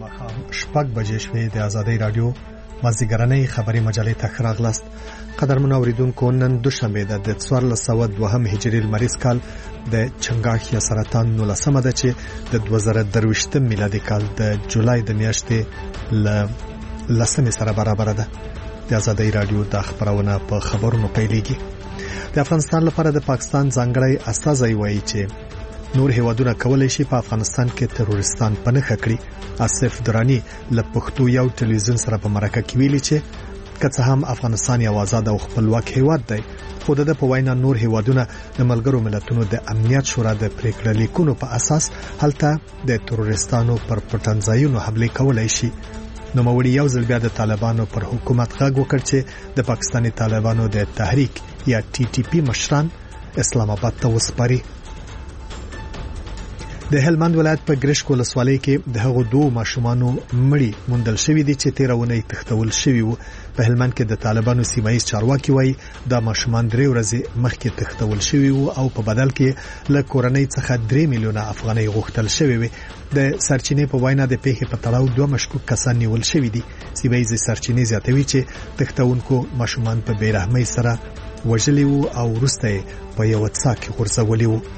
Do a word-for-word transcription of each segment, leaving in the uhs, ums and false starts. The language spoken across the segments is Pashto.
ماښام شپږ بجې شوې. د آزادۍ رادیو مازدیګرنۍ خبري مجلې ته ښه راغلاست. قدرمنو اوریدونکو، نن دوشنبه ده د څوارلس سوه دوهم هجري لمریز کال د چنګاښ یا سرطان نولسمه ده چې د دوه زره درویشتم میلادي کال د جولای د میاشتې ل لسمې سره برابر ده. د آزادۍ رادیو د خبرونه په خبرونو پیلېږي. د افغانستان لپاره د پاکستان ځانګړی استازی وایي چې نور هیوادونه کولای شي په افغانستان کې تروریستان پنهخه کړي. آصف درانی له پښتو یو ټلویزیون سره په مرکه کې ویلي چې که څه هم افغانستان یو آزاد او خپلواک هیواد دی، خو د په وینا نور هیوادونه د ملګرو ملتونو د امنیت شورا د پریکړه لیکونو په اساس هلته د تروریستانو پر پټنځایونو حمله کولای شي. نو موري یو ځل بیا د طالبانو پر حکومت غږ وکړ چې د پاکستاني طالبانو د تحریک یا ټي ټي پی مشران اسلام آباد ته وسپاري. د هلمند ولایت په ګرشک ولسوالۍ کې د هغو دوه ماشومانو مړي موندل شوې دي چې تیرونه تختول شوی وو. په هلمند کې د طالبانو سیمایي چارواکي وایي دا ماشومان درې ورځې مخکې تختول شوی وو او په بدل کې له کورنۍ څخه درې میلیونه افغانۍ غوښتل شوی وي. د سرچینې په وینا د پیښې په تړاو دوه مشکوک کسان نیول شوی دي. سیمایي سرچینې زیاتوي چې تختونکو ماشومان په بیرحمۍ سره وژلي وو او وروسته په یو څاک غورځولي وو.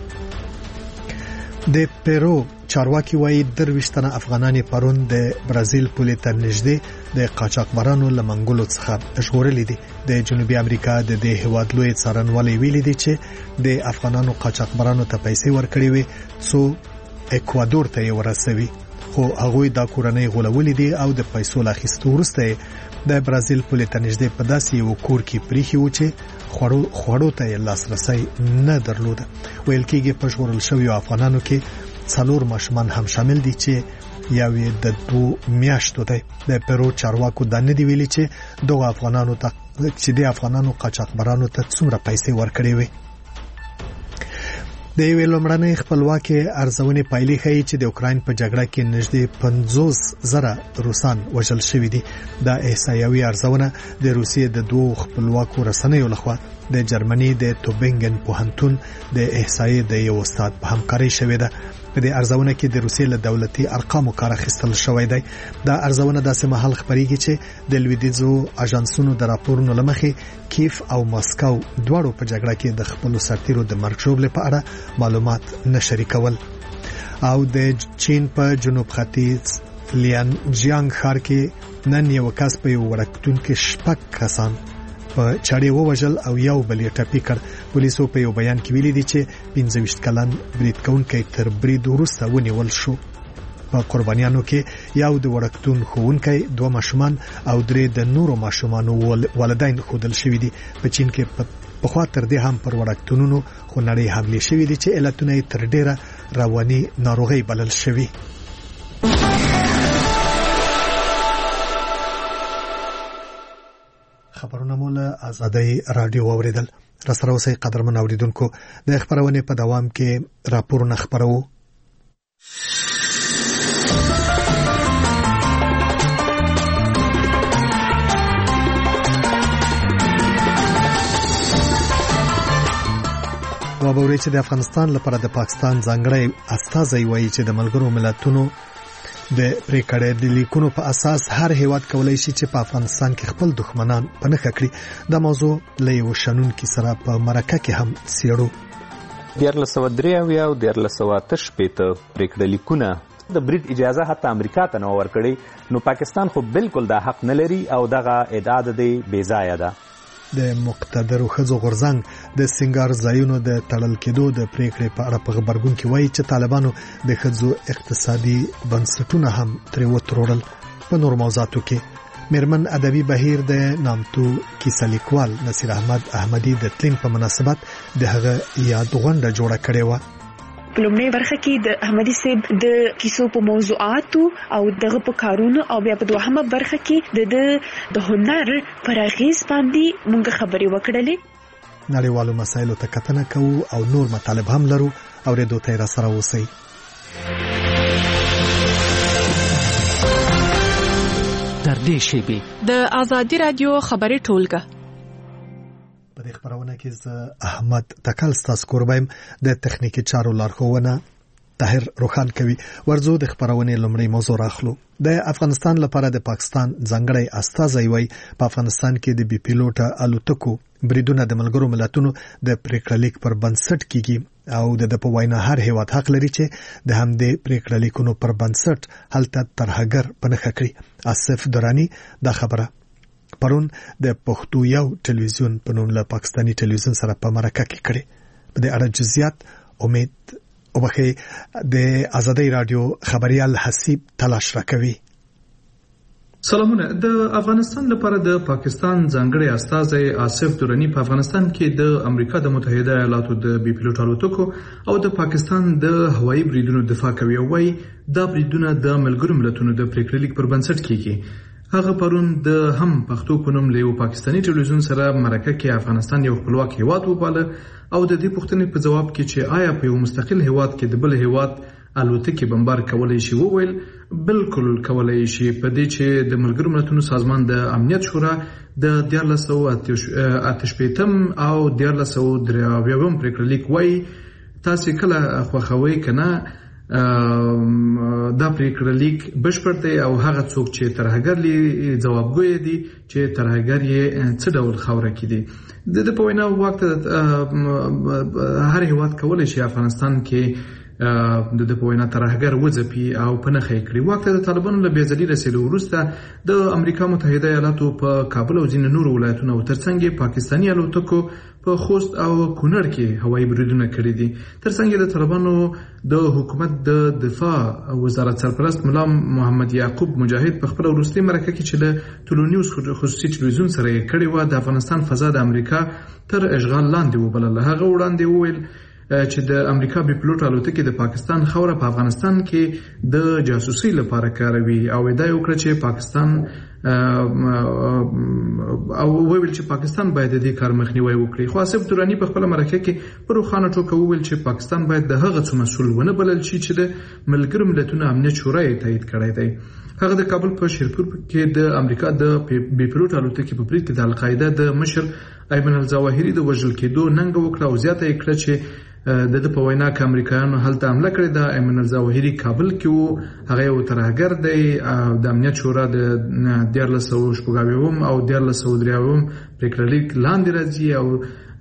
د پیرو چارواکي وایي درويشتنه افغانان پرون د برازیل پولې ته نږدې د قاچاقبرانو لمنګولو څخه ژغورلي دي. د جنوبي امریکا د دې هیواد لوی څارنوالۍ ویلي دي چې د افغانانو قاچاقبرانو ته پیسې ورکړي وي څو اکوادور ته یې ورسوي، خو هغه د کورنۍ غولولې دي او د پیسو لاخیستو وروسته د برازیل پولې ته نږدې په داسې یو کور کې پریخي و چې خړو خړو ته لاسرسي نه درلوده. ویل کېږي په ژغورل شویو افغانانو کې څلور ماشومان هم شامل دي چې یو د دوه میاشتو دی. د پیرو چارواکو د نه دی ویلي چې دوه افغانانو ته چې د افغانانو قاچاقبرانو ته څومره پیسې ورکړي وي. د یو لمړنۍ خپلواکي ارزونې پایلې ښیي چې د اوکراین په جګړه کې نږدې پنځوس زره روسان وژل شوي دي. دا احصایوي ارزونه د روسیې د دوه خپلواکو رسنیو لخوا د جرمني د توبینګن پوهنتون د احصایې د یو استاد په همکارۍ شوې ده. په دې ارزونه کې د روسیې له دولتي ارقامو کار اخیستل شوی دی. دا ارزونه داسې مهال خبرېږي چې د لویدیځو اژانسونو د راپورونو لمخې کیف او ماسکو دواړو په جګړه کې د خپل سرتیرو د مرګ ژوبلې په اړه معلومات نشري کول. او د چین په جنوب ختیځ لیان جیانګ ښار کې نن یو کس په یو ورکتون کې شپږ کسان په چاړې ووژل او یو بل یې ټپي کړ. پولیسو په یو بیان کې ویلي دي چې پنځه ویشت کلن برید کوونکی تر برید وروسته ونیول شو. په قربانیانو کې یو د ورکتون ښوونکی، دوه ماشومان او درې د نورو ماشومانو والدین ښودل شوي دي. په چین کې په خوا تر دې هم پر ورکتونونو خونړۍ حملې شوي دي چې علتونه یې تر ډیره رواني ناروغي بلل شوي. خبرونه مو له آزادۍ رادیو اوریدل. را سره اوسئ قدرمن اوریدونکو. د خبرونه په دوام کې راپورونه خبرو. وابوري چې د افغانستان لپاره د پاکستان ځانګړی استازی وایي چې د ملګرو ملتونو د پریکړې د لیکونو په اساس هر هیواد کولای شي چې په افغانستان کې خپل دښمنان پنهخه کړي. دا موضوع له یو شنن کې سره په مرکه کې هم سیړو. دیارلس سوه درې اویا او دیارلس سوه اته شپېته پریکړه لیکونه د برید اجازه حتی امریکا ته نه ورکړي، نو پاکستان خو بالکل دا حق نه لري او دغه ادعا د بې ځایه ده. د مقتدرو ښځو غورځنګ د سنگار ځایونو د تړل کېدو د پریکړې په اړه په خبرګون کې وایي چې طالبانو د ښځو اقتصادي بنسټونه هم ترې وترورل. په نور موضوعاتو کې میرمن ادبي بهیر د نامتو کیسه لیکوال نصیر احمد احمدی د تلین په مناسبت د هغه یاد غونډه جوړه کړې و. په لومړۍ برخه کې د احمدي صاحب د کیسو په موضوعاتو او دغه په کارونو او بیا په دوهمه برخه کې د د هنر پر اغیز باندې موږ خبرې وکړلې. نړیوالو مسایلو ته کتنه کوو او نور مطالب هم لرو. اوریدو ته را سره اوسئ. در دې شیبې د آزادۍ رادیو خبري ټولګه په دې خبرونه کې زه احمد تکل ستاسو قربایم. د تخنیکی چارو لارښوونه طاهر روخان کوي. ورزو د خبرونې لومړی موضوع راخلو. د افغانستان لپاره د پاکستان ځانګړی استازی وای په افغانستان کې د بي پیلوټه الوتکو بریدونه د ملګرو ملتونو د پریکړلیک پر بنسټ کیږي او د په وینا هر هیواد حق لري چې د همدې پریکړلیکونو پر بنسټ هلته ترهګر پنهخه کړي. آصف درانی دا خبره پرون د پښتو یو ټلویزیون په نوم له پاکستاني ټلویزیون سره په مرکه کې کړي. په دې اړه جزئیات امید او بخې د آزادۍ رادیو خبريال حسیب تلاش راکوي. سلامونه. د افغانستان لپاره د پاکستان ځانګړی استازی آصف درانی په افغانستان کې د امریکا د متحده ایالاتو د بي پیلوټ الوتکو او د پاکستان د هوایي بریدونو دفاع کوي او وايي دا بریدونه د ملګرو ملتونو د پریکړلیک پر بنسټ کیږي. هغه پرون د هم پښتو په نوم له یو پاکستاني ټلویزیون سره مرکه کې افغانستان یو خپلواک هیواد وباله او د دې پوښتنې په جواب کې چې آیا په یو مستقل هیواد کې د بل هیواد الوتکې بمبار کولای شي وویل بالکل کولای شي. په دې چې د ملګرو ملتونو سازمان د امنیت شورا د دیارلس سوه اته شپېتم او دیارلس سوه درې اویایم پریکړلیک وایي تاسې کله خوښوئ که نه دا پریکړلیک بشپړ دی او هغه څوک چې ترهګر لري ځوابګوی دي چې ترهګر یې څه ډول خاوره کې دي. د په وینا وخت هر هیواد کولی شي افغانستان کې د په وینا ترهګر وځپي او پنهخه کړي. وخت د طالبانو له بیځلي رسیدو وروسته د امریکا متحده ایالاتو په کابل او ځینو نورو ولایتونو او ترڅنګ پاکستاني الوتکو په خوست او کونړ کې هوایي بریدونه کړي دي. ترڅنګ د طالبانو د حکومت د دفاع وزارت سرپرست ملا محمد یعقوب مجاهد په خپل وروستي مرکه کې چې د ټولو نیوز خصوصي ټلویزیون سره کړي و د افغانستان فضا د امریکا تر اشغال لاندې وبلله. هغه وړاندې وویل چې د امریکا بي پیلوټ الوتکې د پاکستان خوره په افغانستان کې د جاسوسي لپاره کاروي او ادعا وکړه چې پاکستان او ویل چې پاکستان باید د دې کار مخنیوي وکړي. خو آصف درانی په خپل مرکه کې په روښانه توګه وویل چې پاکستان باید د هغه څه مسؤل ونه بلل شي چې د ملګرو ملتونو امنیت شورا یې تایید کړی دی. هغه د کابل په شیرپور کې د امریکا د بي پیلوټ الوتکې په برید کې د القاعده د مشر ایمن الظواهري د وژل کېدو ننګ وکړه او زیاته یې کړه چې د د په وینا کې امریکایانو هلته حمله کړې ده. ایمن الظواهري کابل کې وو، هغه یو ترهګر دی او د امنیت شورا د دیارلس سوه شپږ اویایم او دیارلس سوه درې اویایم پریکړلیک لاندې راځي او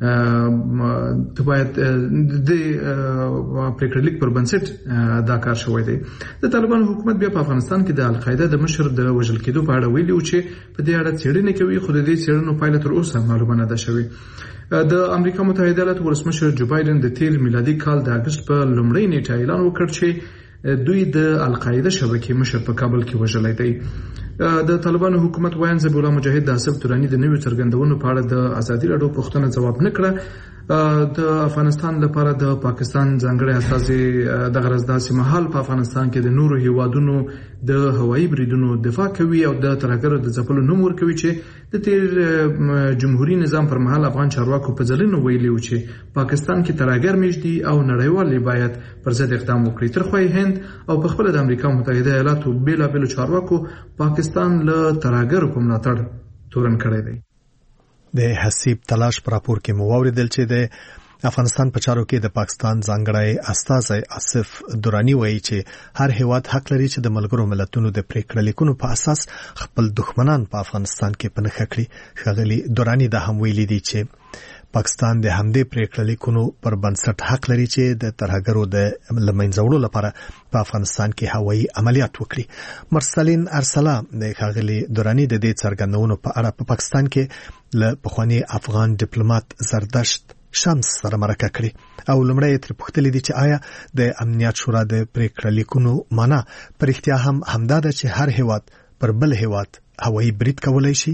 ته باید د پریکړلیک پر بنسټ دا کار شوی دی. د طالبانو حکومت بیا په افغانستان کې د القاعده د مشر د وژل کېدو په اړه ویلي و چې په دې اړه څېړنې کوي، خو د دې څېړنو پایله تر اوسه معلومه نه ده شوې. د امریکا متحده ایالاتو ولسمشر جو بایدن د تیر میلادي کال د اګست په لومړۍ نیټه اعلان وکړ چې دوی د القاعده شبکې مشر په کابل کې وژلی دی. د طالبانو حکومت وایي ذبیح الله مجاهد د آصف درانی د نویو څرګندونو په اړه د ازادي راډیو پوښتنه ځواب نه کړه. د افغانستان لپاره د پاکستان ځانګړی استازی د غرض داسې مهال په افغانستان کې د نورو هیوادونو د هوایي بریدونو دفاع کوي او د ترهګرو د ځپلو نوم ورکوي چې د تیر جمهوریت نظام پر مهال افغان چارواکو په ځلینو ویلي و چې پاکستان کې ترهګر میشدي او نړیوال باید پر ضد اقدام وکړي. تر خو هند او په خپل د امریکا متحده ایالاتو بیلابیلو چارواکو پاکستان له ترهګرو په ملاتړ تورن کړی دی. د حسیب تلاش پر راپور کې مو اوریدل چې د افغانستان په چارو کې د پاکستان ځانګړی استازی آصف درانی وایي چې هر هیواد حق لري چې د ملګرو ملتونو د پریکړلیکونو په اساس خپل دښمنان په افغانستان کې پنهخه کړي. ښاغلي درانی دا هم ویلي دي چې پاکستان د همدې پریکړلیکونو پر بنسټ حق لري چې د ترهګرو د لمنځه لپاره په افغانستان کې هوایي عملیات وکړي. مرسلین ارسلا د ښاغلي درانی د دې څرګندونو په اړه په پاکستان کې له پخوانی افغان ډیپلوماټ زردشت شمس سره مرکه کړي او لومړی تر پوښتنه دي چې آیا د امنیت شورا د پریکړلیکونو معنا پر اختیار هم همدا ده چې هر هیواد پر بل هیواد هوایي برید کولای شي.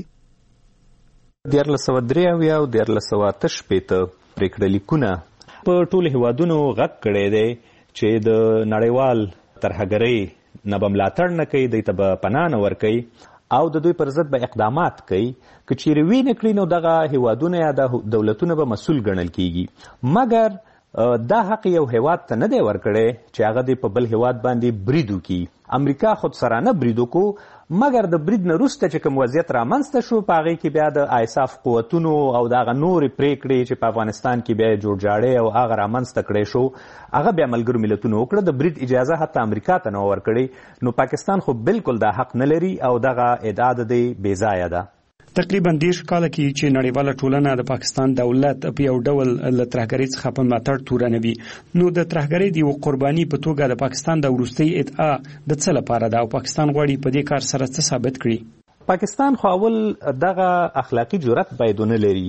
دیارلس سوه درې اویا او دیارلس سوه اته شپېته پریکړلیکونه په ټولو هیوادونو غږ کړی دی چې د نړیوال ترهګرۍ نه به ملاتړ نه کوي، دوی ته به پناه نه ورکوي او د دوی پر ضد به اقدامات کوي. که چیرې وی نه کړي نو دغه هیوادونه یا د دولتونه به مسؤل ګڼل کیږي، مګر دا حق یو هیواد ته نه دی ورکړی چې هغه د په بل هیواد باندې برید وکړي. امریکا خود سرانه برید وکړو مګر د برید نه وروسته چې کوم وضعیت رامنځته شو په هغې کې بیا د ایساف قوتونو او د هغه نورې پرېکړې چې په افغانستان کې بیا یې جوړجاړی او هغه رامنځته کړی شو هغه بیا ملګرو ملتونو وکړه. د برید اجازه حتی امریکا ته نه ورکړې، نو پاکستان خو بالکل دا حق نه لري او دغه ادعا د دې بې ځایه ده. تقریبا دېرش کاله کې چې نړیواله ټولنه د پاکستان دولت په یو ډول له ترهګرۍ څخه په ملاتړ تورنوي، نو د ترهګرۍ د یوه قرباني په توګه د پاکستان د وروستۍ ادعا د څه لپاره ده او پاکستان غواړي په دې کار سره څه ثابت کړي؟ پاکستان خو اول دغه اخلاقي جرأت باید ونه لري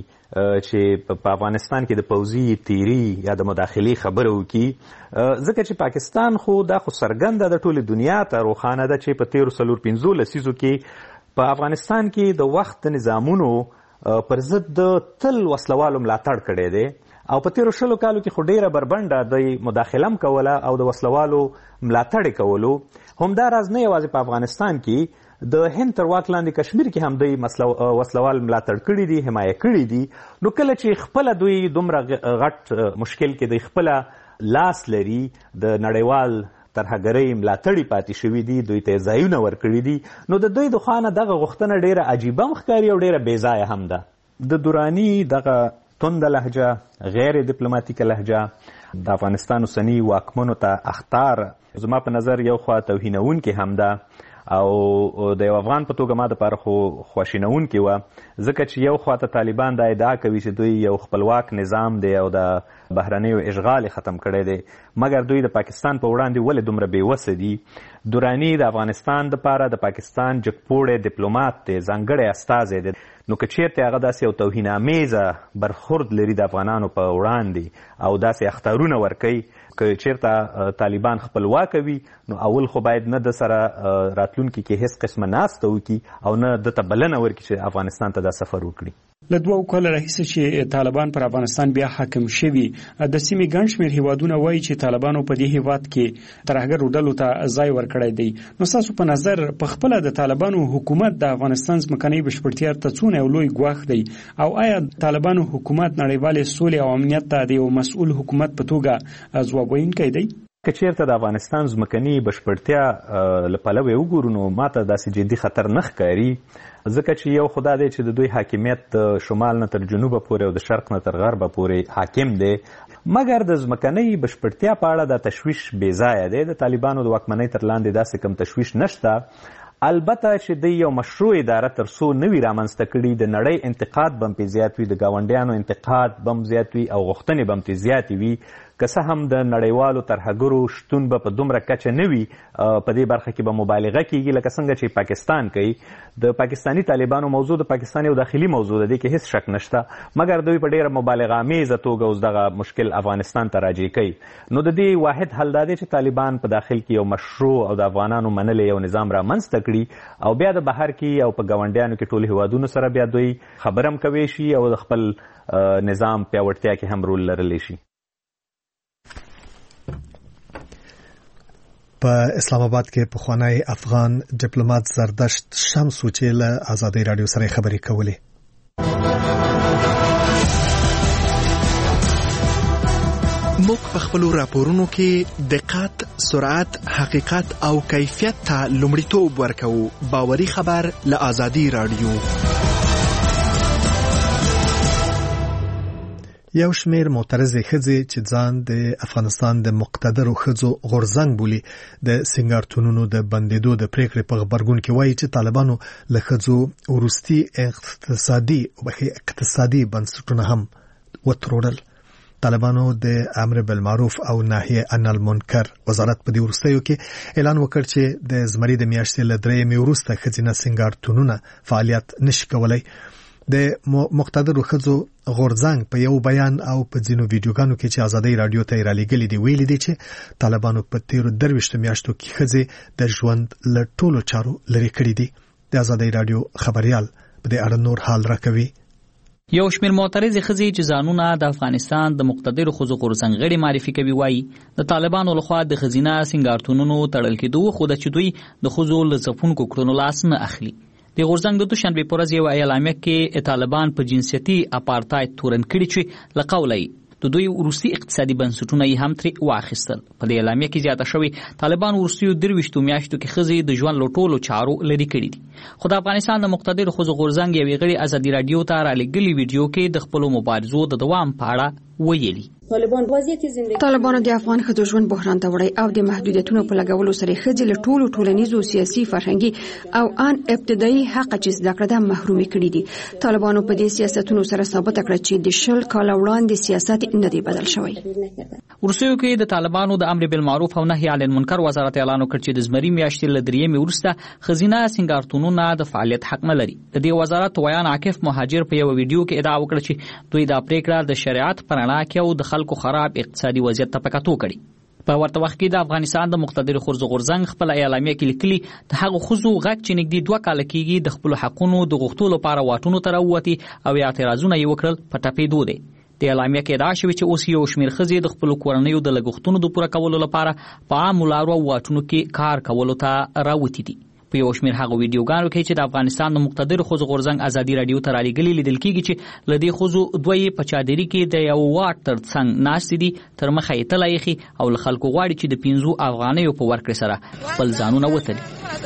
چې په افغانستان کې د پوځي تیری یا د مداخلې خبره وکړي، ځکه چې پاکستان خو دا خو څرګنده د ټولې دنیا ته روښانه ده چې په تیرو څلور پنځو لسیزو کې په افغانستان کې د وخت نظامونو پر ضد د تل وسلوالو ملاتړ کړی دی او په تیرو شلو کالو کې خو ډیره بربنډه د مداخله هم کوله او د وسلوالو ملاتړ یې کولو. همداراز نه یوازې په افغانستان کې د هند تر واک لاندې کشمیر کې هم دوی وسلوال ملاتړ کړي دي، حمایه کړي دي. نو کله چې خپله دوی دومره غټ مشکل کې دوی خپله لاس لري، د نړیوال ترهګرۍ ملاتړي پاتې شوي دي، دوی ته ځایونه ورکړي دي، نو د دوی د خوا نه دغه غوښتنه ډیره عجیبه هم ښکاري او ډیره بې ځایه هم ده. د دراني دغه تنده لهجه، غیر ډیپلوماتیکه لهجه د افغانستان اوسني واکمنو ته اخطار زما په نظر یو خوا توهینونکې هم ده او د یو افغان په توګه ما دپاره خو خواشینونکې وه، ځکه چې یو خوا ته طالبان دا ادعا کوي چې دوی یو خپلواک نظام دی او د بهرنیو اشغال ختم کړی دی، مګر دوی د پاکستان په وړاندې ولې دومره بېوسه دي. دراني د افغانستان دپاره د پاکستان جګپوړی ډیپلومات دی، ځانګړی استازی دی، نو که چیرته هغه داسې یو توهین امیزه برخورد لري د افغانانو په وړاندې او داسې اخطارونه ورکوي، که چیرته طالبان خپلواکه وي نو اول خو باید نه د سره راتلونکي کې هیڅ قسمه ناسته وکړي او نه دته بلنه ورکړي چې افغانستان ته دا سفر وکړي. له دوو کاله راهیسې چې طالبان پر افغانستان بیا حاکم شوي، د سیمې ګڼ شمېر هیوادونه وایي چې طالبانو په دې هیواد کې ترهګرو ډلو ته ځای ورکړی دی. نو ستاسو په نظر په خپله د طالبانو حکومت د افغانستان ځمکنۍ بشپړتیا ته څونه یو لوی ګواښ دی او آیا طالبانو حکومت نړیوالې سولې او امنیت ته د یو مسؤل حکومت په توګه ځواب ویونکی دی؟ که چیرته د افغانستان ځمکني بشپړتیا له پلوه وګورو نو ماته داسې جدي خطر نه ښکاري، ځکه چې یو خدا دی چې د دوی حاکمیت د شمال نه تر جنوبه پورې او د شرق نه تر غربه پورې حاکم دی، مګر د ځمکنۍ بشپړتیا په اړه دا تشویش بې ځایه دی. د طالبانو د واکمنۍ تر لاندې داسې کوم تشویش نشته، البته چې د یو مشروع اداره تر څو نوي رامنځته کړي د نړۍ انتقاد به هم پرې زیات وي، د ګاونډیانو انتقاد به هم زیات وي او غوښتنې به هم ترې زیاتې وي، که څه هم د نړیوالو ترهګرو شتون به په دومره کچه نه وي، په دې برخه کې به مبالغه کیږي لکه څنګه چې پاکستان کوي. د پاکستاني طالبانو موضوع د پاکستان یو داخلي موضوع ده، دې کې هیڅ شک نشته، مګر دوی په ډیره مبالغه امیزه توګه اوس دغه مشکل افغانستان ته راجع کوي. نو د دې واحد حل دا دی چې طالبان په داخل کې یو مشروع او د افغانانو منلی یو نظام رامنځته کړي او بیا د بهر کې او په ګاونډیانو کې ټول هیوادونو سره بیا دوی خبره هم کوی شي او د خپل نظام پیاوړتیا کې هم رول لرلی شي. په اسلام آباد کې پخوانی افغان ډیپلوماټ زردشت شمس چې له آزادۍ رادیو سره خبرې کولې. موږ په خپل راپورونو کې دقت، سرعت، حقیقت او کیفیت ته لومړیتوب ورکوو. باوري خبر له آزادۍ رادیو. یو شمیر معترض ښځې چې ځان د افغانستان د مقتدرو ښځو غورځنګ بولي د سنگارتونونو د بندیدو د پریکړې په غبرګون کې وایي چې طالبانو له ښځو وروستي اقتصادي او اقتصادي بنسټونه هم وتروړل. طالبانو د امر بالمعروف او نهي عن المنکر وزارت په دې وروستیو کې اعلان وکړ چې د زمري د میاشتې له درېیمې وروسته ښځینه سنگارتونونه فعالیت نشي کولای. د مقتدرو ښځو غورځنګ په یو بیان او په ځینو ویډیوګانو کې چې آزادۍ رادیو ته رالیږلي دي ویلي دي چې طالبانو په تیرو درویشتو میاشتو کې ښځې د ژوند له ټولو چارو لرې کړي دي. د آزادۍ رادیو خبريال په دې اړه نور حال راکوي. یو شمېر معترض ښځې چې ځانونه د افغانستان د مقتدرو ښځو غورځنګ غړي معرفي کوي وایي د طالبانو لخوا د ښځینه سنګارتونونو تړل کېدو خو د چې دوی د ښځو له ځپونکو کړنو لاس نه اخلي. د غورځنګ د دوشنبې په ورځ یو اعلامیه کې طالبان په جنسیتي اپارټایډ تورن کړي چې له قوله د دوی وروستي اقتصادي بنسټونه یې هم ترې واخیستل. په دې اعلامیه کې زیاته شوې طالبان وروستیو درویشتو میاشتو کې ښځې د ژوند له ټولو چارو لرې کړي دي. خو د افغانستان د مقتدرو ښځو غورځنګ یوې غړي ازادي راډیو ته رالېږلي ویډیو کې د خپلو مبارزو د دوام په اړه ویلي. طالبانو د افغان ښځو ژوند بحران ته وړی او د محدودیتونو په لګولو سره ښځې له ټولو ټولنیزو سیاسي فرهنګي او ان ابتدایي حق چې زده کړه ده محرومې کړي دي. طالبانو په دې سیاستونو سره ثابت کړه چې د شل کاله وړاندې سیاست نه دی بدل شوی. وروستیو کې د طالبانو د امر بالمعروف او نهي عن المنکر وزارت اعلان وکړ چې د زمري میاشتې له دریمې وروسته ښځینه سینګارتونونه د فعالیت حق نه لري. د دې وزارت ویان عاکف مهاجر په یو ویډیو کې ادعا وکړه چې دوی دا پریکړه د شریعت په رڼا کې او د خلکو خراب اقتصادي وضعیت ته پکاتو کړي. په ورته وخت کې د افغانستان د مقتدر ښځو غورځنګ خپل اعلامیه کې لیکلي د هغو ښځو غږ چې نږدې دوه کاله کېږي د خپلو حقونو د غوښتلو لپاره واټونو ته راووتي او اعتراضونه یې وکړل په ټپېدو دی. د اعلامیه کې ادعا شوې چې اوس یو شمېر ښځې د خپلو کورنیو د لګښتونو د پوره کولو لپاره په عامو لارو او واټونو کې کار کولو ته راوتي دي. په یو شمېر هغه ویډیوګانو کې چې د افغانستان د مقتدرو ښځو غورځنګ ازادي راډیو ته رالېږلي لیدل کېږي چې له دې ښځو دوه یې په چادري کې د یو واټ تر څنګ ناستې دي، تر مخه یې تله ایښي او له خلکو غواړي چې د پنځو افغانیو په ورکړې سره خپل ځانونه وتلي.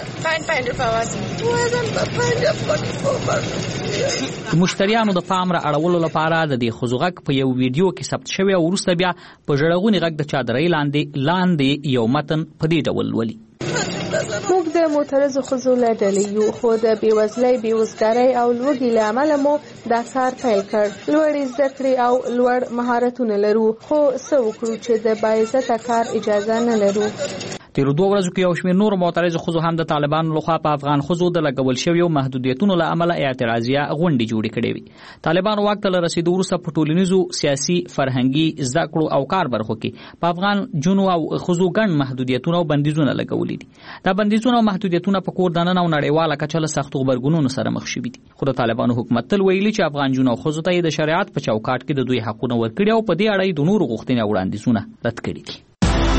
د مشتریانو د پام را اړولو لپاره د دې ښځو غږ په یو ویډیو کې ثبت شوی او وروسته بیا په ژړغوني غږ د چادرۍ لاندې لاندې یو متن په دې ډول ولي. موږ د معترضو ښځو له ډلې یو، خو د بېوزلۍ، بېوزګارۍ او لوږې له امله مو دا کار پیل کړ. لوړې زده کړې او لوړ مهارتونه لرو، خو څه وکړو چې د باعزته کار اجازه نه لرو. تیرو دوه ورځو کې یو شمېر نورو معترضو ښځو هم د طالبانو لخوا په افغان ښځو د لګول شویو محدودیتونو له امله اعتراضیه غونډې جوړې کړې وي. طالبانو واک ته له رسېدو وروسته په ټولنیزو، سیاسي، فرهنګي، زده کړو او کار برخو کې په افغان جنو او ښځو ګڼ محدودیتونه او بندیزونه لګولي دي. دا بندیزونه او محدودیتونه په کور دننه او نړیواله کچه له سختو غبرګونونو سره مخ شوي دي. خو د طالبانو حکومت تل ویلي چې افغان جنو او ښځو ته یې د شریعت په چوکاټ کې د دوی حقونه ورکړي او په دې اړه یې د نورو غوښتنې او وړاندیزونه رد کړي دي.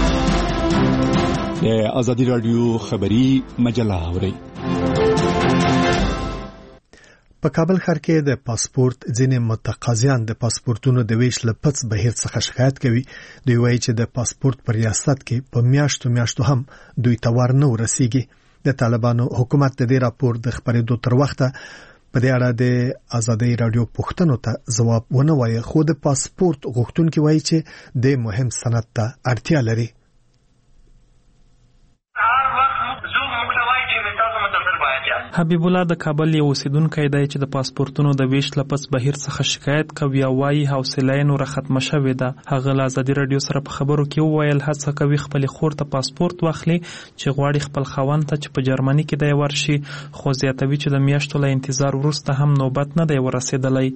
د ازادي راډیو خبري مجله اورئ. په کابل ښار کې د پاسپورت ځینې متقاضیان د پاسپورتونو د ویش له پڅ بهیر څخه شکایت کوي. دوی وایي چې د پاسپورت پر ریاست کې په میاشتو میاشتو هم دوی ته ور نه ورسیږي. د طالبانو حکومت د دې راپور د خبرېدو تر وخته په دې اړه د ازادي راډیو پوښتنو ته ځواب ونه وایي، خو د پاسپورت غوښتونکي وایي چې د مهم سند ته اړتیا لري. حبیب الله د کابل یو اوسیدونکی دی چې د پاسپورتونو د ویش لپس بهیر څخه شکایت کوي او وايي حوصله یې نور ختمه شوې ده. هغه له ازادي راډیو سره په خبرو کې وویل هڅه کوي خپل خور ته پاسپورت واخلي چې غواړي خپل خاوند ته چې په جرمني کې دی ورشي، خو زیاتوي چې د میاشتو له انتظار وروسته هم نوبت نه دی ورسېدلی.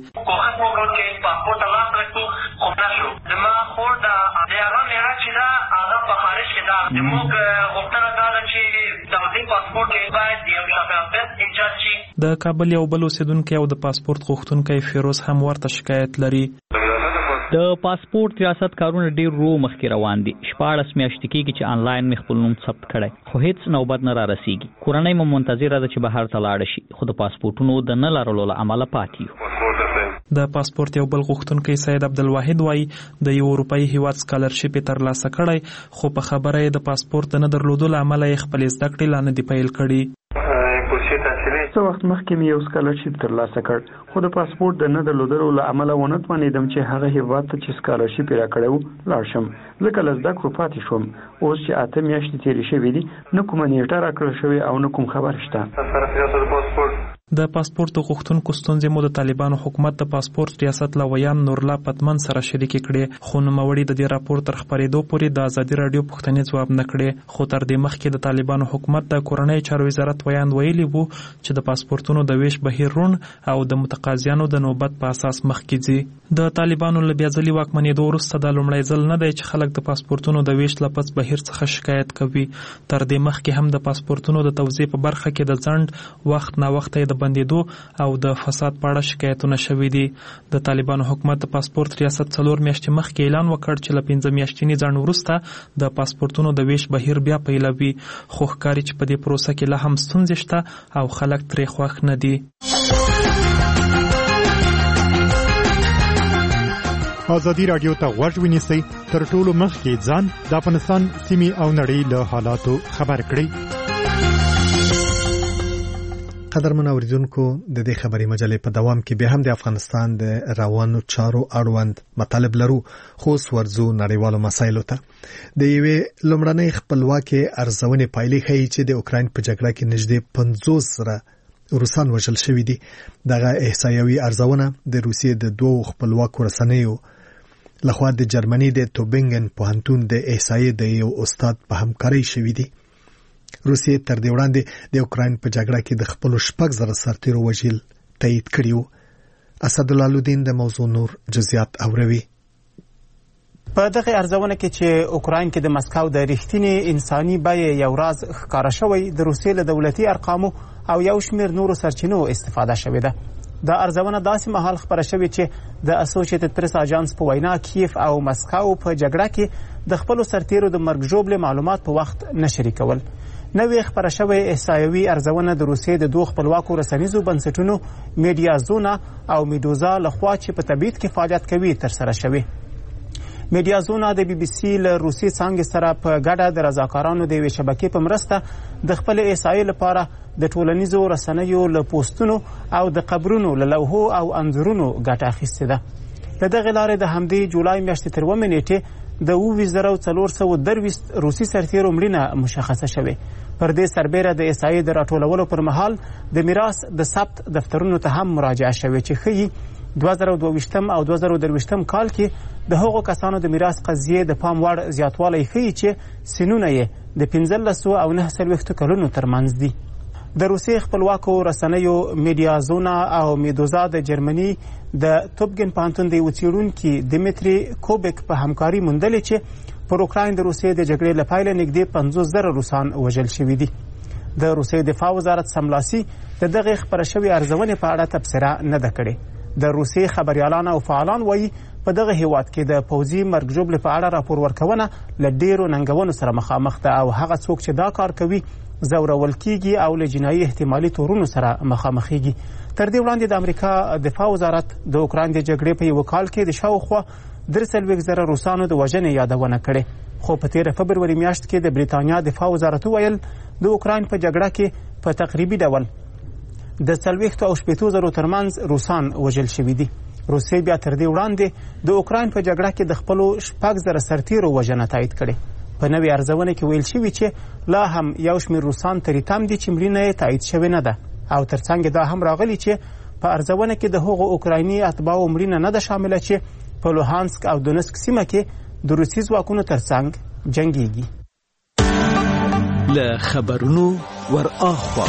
د کابل یو بل اوسیدونکی او د پاسپورت غوښتونکی فیروز هم ورته شکایت لري. د پاسپورت ریاست کارونه ډیر رو مخکې روان دي. شپاړس میاشتې کېږي چې آنلاین مې خپل نوم ثبت کړی، خو هیڅ نوبت نه را رسیږي. کورنۍ مو منتظره ده چې بهر ته لاړه شي، خو د پاسپورتونو د نه لرلو له امله پاتې یو. د پاسپورت یو بل غوښتونکی سید عبدالواحد وایي د یو اروپایي هیواد سکالرشپ یې ترلاسه کړی، خو په خبره یې د پاسپورت د نه درلودو له امله یې خپلې زده کړې لا نه دي پیل کړي. څه وخت مخکې مې یو سکالرشپ ترلاسه کړ، خو د پاسپورت د نه درلودلو له امله ونه توانېدم چې هغه هیواد ته چې سکالرشپ یې راکړی و لاړ شم. ځکه له زده کړو پاتې شوم. اوس چې اته میاشتې تېرې شوې دي، نه کومه نیټه راکړل شوې او نه کوم خبر شته. د پاسپورت غوښتونکو ستونزې مو د طالبانو حکومت د پاسپورت ریاست له ویان نورلا پتمن سره شریکې کړې، خو نوموړي د دې راپور تر خپرېدو پورې د ازادي راډیو پوښتنې ځواب نه کړې. خو تر دې مخکې د طالبانو حکومت د کورنۍ چارو وزارت ویان ویلي وو چې د پاسپورتونو د ویش بهیر روڼ او د متقاضیانو د نوبت په اساس مخکې ځي. د طالبانو له بیا ځلې واکمنېدو وروسته دا لومړی ځل نه دی چې خلک د پاسپورتونو د ویش له پس بهیر څخه شکایت کوي. تر دې مخکې هم د پاسپورتونو د توزیع په برخه کې د ځنډ، وخت ناوخته د بندېدو او د فساد په اړه شکایتونه شوي دي. د طالبانو حکومت د پاسپورت ریاست څلور میاشتې مخکې اعلان وکړ چې له پنځه میاشتني ځنډ وروسته د پاسپورتونو د ویش بهیر بیا پیلوي، خو ښکاري چې په دې پروسه کې لا هم ستونزې شته او خلک ترې خوښ نه دي. ازادي رادیو ته غوږ ونیسئ، تر ټولو مخکې ځان د افغانستان سیمې او نړۍ له حالاتو خبر کړئ. قدرمن اوریدونکو، د دې خبري مجلې په دوام کې به هم د افغانستان د روانو چارو اړوند مطالب لرو، خو ورځو نړیوالو مسایلو ته. د یوې لومړنۍ خپلواکۍ ارزونې پایلې ښیي چې د اوکراین په جګړه کې نږدې پنځوس زره روسان وژل شوي دي. دغه احصایوي ارزونه د روسیې د دوو خپلواکو رسنیو لخوا د جرمني د توبینګن پوهنتون د احصایې د یو استاد په همکارۍ شوي دي. روسیې تر دې وړاندې د اوکراین په جګړه کې د خپلو شپږ زره سرتیرو وژل تایید کړي وو. اسدالله الدین د موضوع نور جزئیات اوروي. په دغه ارزونه کې چې اوکراین کې د مسکو د ریښتینی انساني بیې یو راز ښکاره شوی، د روسیې له دولتي ارقامو او یو شمېر نورو سرچینو استفاده شوې ده. دا ارزونه داسې مهال خبره شوې چې د اسوسییټډ پریس اژانس په وینا کیف او مسکو په جګړه کې د خپلو سرتیرو د مرګ ژوبلې معلومات په وخت نه شریکول. نوې خبره شوې احصایوي ارزونه د روسیې د دوه خپلواکو رسنیزو بنسټونو میډیا زونا او میډوزا لخوا چې په تبعید کې فعالیت کوي ترسره شوې. میډیا زونا د بي بي سي له روسي څانګې سره په ګډه د رضاکارانو د یوې شبکې په مرسته د خپل احصایې لپاره د ټولنیزو رسنیو له پوسټونو او د قبرونو له لوحو او انځورونو ګټه اخیستې ده. له دغې لارې د همدې جولای میاشتې تر اووه نیټې د اووه زره څلور سوه درویشت روسي سرتیرو مړینه مشخصه شوې. پر دې سربیره د احصایې د راټولولو پر مهال د میراث د ثبت دفترونو ته هم مراجعه شوې چې ښیي دوه زره دوه ویشتم او دوه زره درویشتم کال کې د هغو کسانو د میراث قضیې د پام وړ زیاتوالی ښیي چې سنونه یې د پنځلسو او نهه څلوېښتو کلونو ترمنځ دي. د روسیې خپلواکو رسنیو میډیا زونا او میدوزا د جرمني د توبګن پوهنتون د یوه څېړونکي دمیتري کوبک په همکاري موندلې چې پر اوکراین د روسیې د جګړې له پیله نږدې پنځوس زره روسان وژل شوي دي. د روسیې دفاع وزارت سملاسي د دغې خپره شوې ارزونې په اړه تبصره نه ده کړې. د روسیې خبریالان او فعالان وایي په دغه هیواد کې د پوځي مرګ ژوبلې په اړه راپور ورکونه له ډیرو ننګونو سره مخامخ ده او هغه څوک چې دا کار کوي ځورول کیږي او له جنایي احتمالي تورونو سره مخامخېږي. تر دې وړاندې د امریکا دفاع وزارت د اوکراین د جګړې په یوه کال کې د شاوخوا درې څلوېښت زره روسانو د وژنې یادونه کړې. خو په تېره فبروري میاشت کې د بریتانیا دفاع وزارت وویل د اوکراین په جګړه کې په تقریبي ډول د څلوېښتو او شپېتو زرو ترمنځ روسان وژل شوي دي. روسیې بیا تر دې وړاندې د اوکراین په جګړه کې د خپلو شپږ زره سرتیرو وژنه تایید کړې. په نوې ارزونه کې ویل شوي چې لا هم یو شمېر روسان ترې تم دي چې مړینه یې تایید شوې نه ده او ترڅنګ دا هم راغلي چې په ارزونه کې د هغو اوکرایني اتباعو مړینه نه ده شامله چې په لوهانسک او دونسک سیمه کې د روسي ځواکونو ترڅنګ جنګېږي. له خبرونو ور اخوا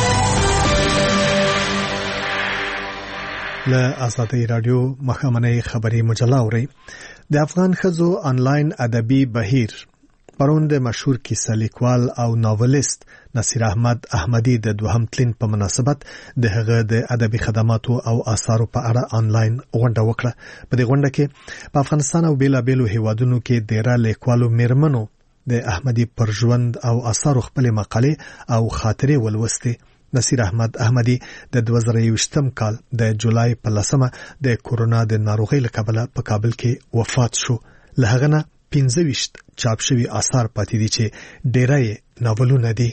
له آزادۍ رادیو مخامنۍ خبري مجله اوري. د افغان ښځو آنلاین ادبي بهیر پرون د مشهور کیسه لیکوال او ناولست نصیر احمد احمدي د دوهم تلین په مناسبت د هغه د ادبي خدماتو او آثارو په اړه آنلاین غونډه وکړه. په دې غونډه کې په افغانستان او بیلابیلو هیوادونو کې ډیره لیکوالو میرمنو د احمدي پر ژوند او آثارو خپل مقالې او خاطرې ولوستې. نصیر احمد احمدي د دوه زره یوویشتم کال د جولای په لسمه د کورونا د ناروغۍ له کبله په کابل کې وفات شو. له هغه نه پنځه ویشت چاپ شوي آثار پاتې دي چې ډیره یې ناولونه دي.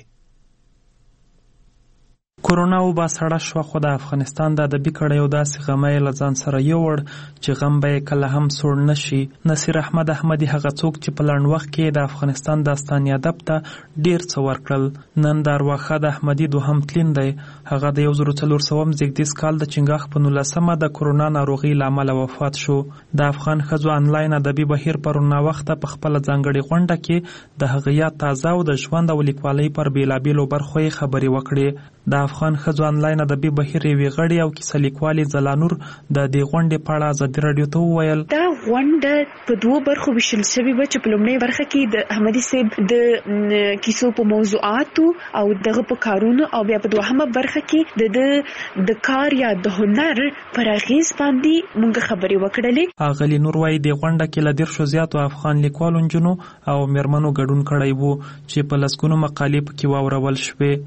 کورونا وباسړه شوه خو د افغانستان د ادبي کړیو داسې غمه یې له ځان سره یوړ چې غم به یې کله هم سوړ نه شي. نصیر احمد احمدي هغه څوک چې په لنډ وخت کې د افغانستان داستاني ادب ته ډیر څه ورکړل. نن د ارواښاد احمدي دوهم تلین دی. هغه د یو زر څلور سوه زیږدیز کال د چنګاښ په نولسمه د کورونا ناروغۍ له امله وفات شو. د افغان ښځو آنلاین ادبي بهیر پرون ناوخته په خپله ځانګړې غونډه کې د هغه یاد تازه او د ژوند او لیکوالۍ پر بیلابیلو برخو یې خبرې وکړې. د افغان ښځو آنلاین ادبي بهیر یوې غړي او کیسه لیکوالې ځلانور د دې غونډې په اړه ازادي راډیو ته وویل دا غونډه په دوو برخو ویشل شوې وه چې په لومړۍ برخه کې د احمدي صاحب د کیسو په موضوعاتو او دغه په کارونو او بیا په دوهمه برخه کې د د کار یا د هنر پر اغیز باندې موږ خبرې وکړلې. اغلی نور وايي د غونډه کې له ډېر شو زیاتو افغان لیکوالو نجونو او میرمنو ګډون کړی وو چې په لسګونو مقالې پکې واورول شوې.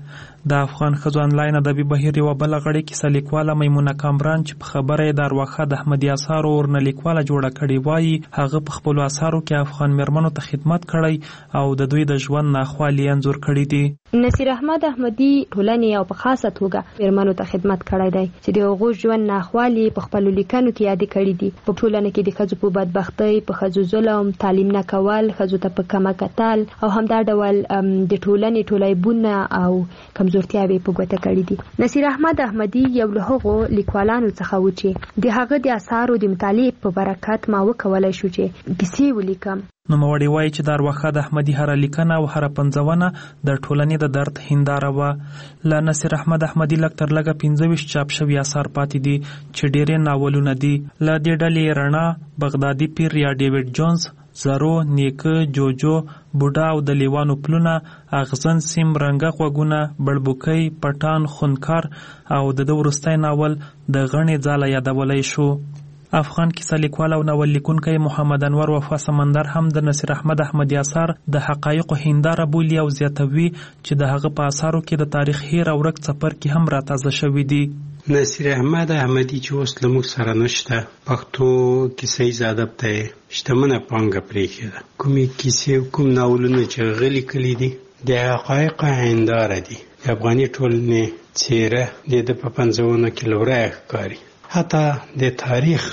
د افغان ښځو انلاین ادبي بهیر یوه بله غړې کیسه لیکواله میمونه کامران چې په خبره یې د ارواښاد احمدي اثارو ورنه لیکواله جوړه کړې وایي هغه په خپلو اثارو کې افغان میرمنو ته خدمت کړی او د دوی د ژوند ناخوالې انځور کړي دي. نصیر احمد احمدي ټولنې او په خاصه توګه میرمنو ته خدمت کړی دی چې د هغو ژوند ناخوالې په خپلو لیکنو کې یادې کړي دي. په ټولنه کې د ښځو په بدبختۍ، په ښځو ظلم، تعلیم نه کول، ښځو ته په کمه کتل او همدا ډول د ټولنې ټولایبونه او کمزورتیاوې په ګوته کړي دي. نصیر احمد احمدي یو له هغو لیکوالانو څخه و چې د هغه د اثارو د مطالعې په برکت ما وکولای شو چې کیسې ولیکم. نوموړی وایي چې د ارواښاد احمدي هره لیکنه او هره پنځونه د ټولنې د درد هنداره وه. له نصیر احمد احمدي لږ تر لږه پنځه ویشت چاپ شوي اثار پاتې دي چې ډېرې ناولونه دي. له دې ډلې رڼا، بغدادي پیر یا ډیوډ جونز، زرو، نیکه، جوجو، بوډا او د لیوانو پلونه، اغزن سیم، رنګه غوږونه، بړبوکۍ، پټان، خونکار او د ده وروستی ناول د غڼې ځاله یادولی شو. افغان کیسه لیکوال او ناول لیکونکی محمد انور وفا سمندر هم د نصیر احمد احمدي اثار د حقایقو هنداره بولي او زیاتوي چې د هغه په اثارو کې د تاریخ هیر او ورک څپرکي هم راتازه شوي دي. نصیر احمد احمدي چې اوس له موږ سره نشته، پښتو کیسه ییز ادب ته شتمنه پانګه پرېښې ده. کومې کیسې کوم ناولونه چې هغه لیکلي دي د حقایقو هنداره دي. د افغاني ټولنې څېره د ده په پنځونو کې له ورایه ښکاري. حتی د تاریخ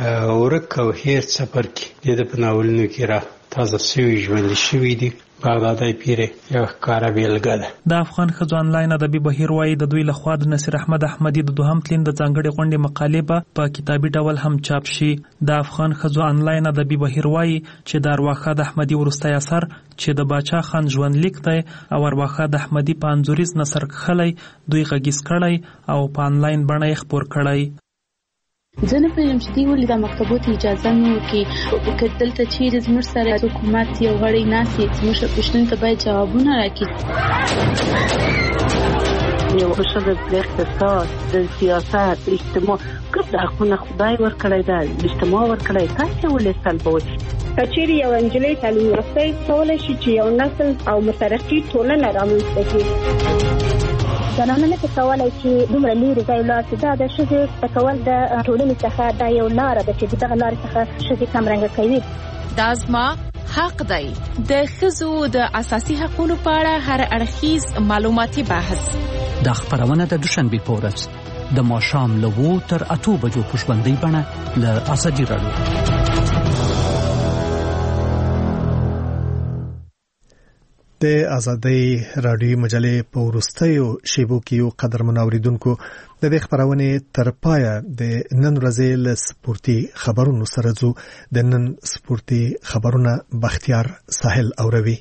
ورک او هیر څپرکي د ده په ناولونو کې را تازه شوي ژوندي شوي دي. بغدادي پیر یو ښکاره بیلګه ده. د افغان ښځو انلاین ادبي بهیر وایي د دوی لخوا د نصیر احمد احمدي د دوهم تلین د ځانګړې غونډې مقالې به په کتابي ډول هم چاپ شي. د افغان ښځو انلاین ادبي بهیر وایي چې د ارواښاد احمدي وروستی اثر چې د باچا خان ژوند لیک دی او ارواښاد احمدي په انځوریز نثر کښلی دوی غږیز کړی او په انلاین بڼه یې خپور کړی. زه نه پوهېږم چې دوی ولې دا مکتبو ته اجازه نه ورکوي. که دلته چیرې زموږ سره حکومت یو غړی ناست وي زموږ پوښتنو ته باید جوابونه راکړي. یو ښځه د اقتصاد، د سیاست، د اجتماع ګډ حقونه خدای ورکړی ده، اجتماع ورکړی، تاسې ولې سلبوئ؟ که چیرې یو نجلۍ تعلیم یافته کولی شي چې یو نسل او مترقي ټولنه رامنځته کړي. زنانه نه کولای چې دومره لرې ځای لاړ شي. دا د ښځې کول د ټولنې څخه دا یو لاره ده چې دغه لارې څخه ښځې کمرنګه کوي. دا زما حق دی. د ښځو د اساسي حقوقو په اړه هر اړخیز معلوماتي بحث. دا خبرونه د دوشنبې په ورځ د ماښام له اوو تر اتو بجو په ژوندۍ بڼه له ازادي راډیو. د ازادۍ راډیو مجلې په وروستیو شیبو کې یو قدرمن اوریدونکو د دې خبرونې تر پایه د نن ورځې له سپورتي خبرونو سره ځو. د نن سپورتي خبرونه بختیار ساحل اوروي.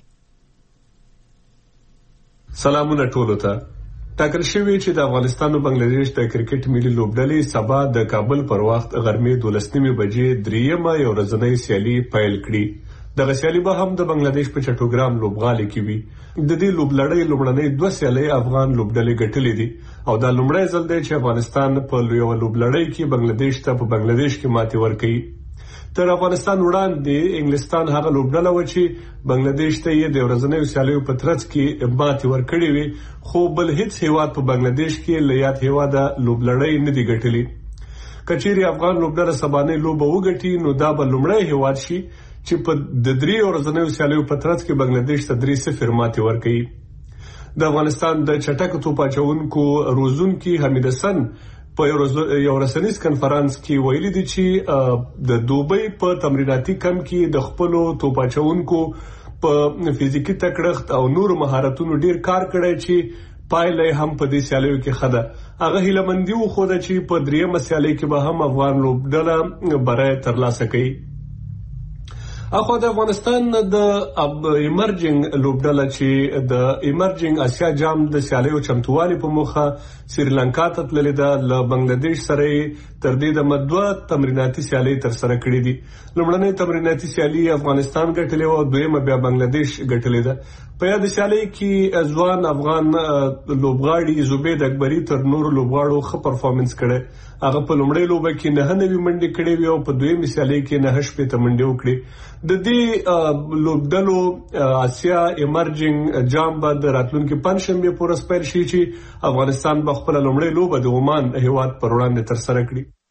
سلامونه ټولو ته. ټاکل شوی چې د افغانستان او بنگلاديش د کرکټ ملي لوبډلې سبا د کابل پر وخت غرمې دولس نیمې بجې دریمه یو ورځنۍ سیالي پیل کړي. دغه سیالي به هم د بنگلاديش په چټوګرام لوبغالي کې وي. د دې لوبلړۍ لومړنۍ دوه سیالۍ افغان لوبډلې ګټلې دي او دا لومړی ځل دی چې افغانستان په یو لوبلړۍ کې بنگلاديش ته په بنگلاديش کې ماتې ورکړي. تر افغانستان وړاندې انګلستان هغه لوبډله و چې بنگلاديش ته یې د ورځنیو سیالیو په ترڅ کې ماتې ورکړې وي، خو بل هیڅ هیواد په بنگلاديش کې له یاد هیواده لوبلړۍ نه دی ګټلې. که چیرې افغان لوبډله سبانۍ لوبه وګټي نو دا به لومړی هیواد شي چې په د درې ورځنیو سیالیو په ترڅ کې بنگلاديش ته درې صفر ماتې ورکړي. د افغانستان د چټک توپ اچوونکو روزونکي حمید حسن په یو رسنیز کنفرانس کې ویلي دي چې د دوبۍ په تمریناتي کمپ کې د خپلو توپ اچوونکو په فزیکي تکړښت او نور مهارتونو ډیر کار کړی چې پایله هم په دې سیالیو کې خده. هغه هیلهمندي وښوده چې په دریمه سیالۍ کې به هم افغان لوبډله بری ترلاسه کوي. اخو د افغانستان د ایمرجنګ لوبډله چې د ایمرجنګ اسیا جام د سیالیو چمتووالي په موخه سریلانکا ته تللې ده. له بنگلاديش سره تر دې د مدوه تمریناتي سیالۍ تر سره کړې دي. لومړنۍ تمریناتي سیالي افغانستان ګټلې او دویمه بیا بنگلاديش ګټلې ده. په یاد سیالۍ کې ځوان افغان لوبغاړي زبید اکبري تر نورو لوبغاړو ښه پرفارمنس کړی. هغه په لومړۍ لوبه کې نه نوي منډې کړې وي او په دویمه سیالۍ کې نه شپېته منډې وکړې. د دې لوبډلو آسیا ایمرجنګ جام به د راتلونکي پنځشنبه پورې پیل شي چې افغانستان به خپل لومړی لوبه د عمان هیواد پر وړاندې ترسره کړي.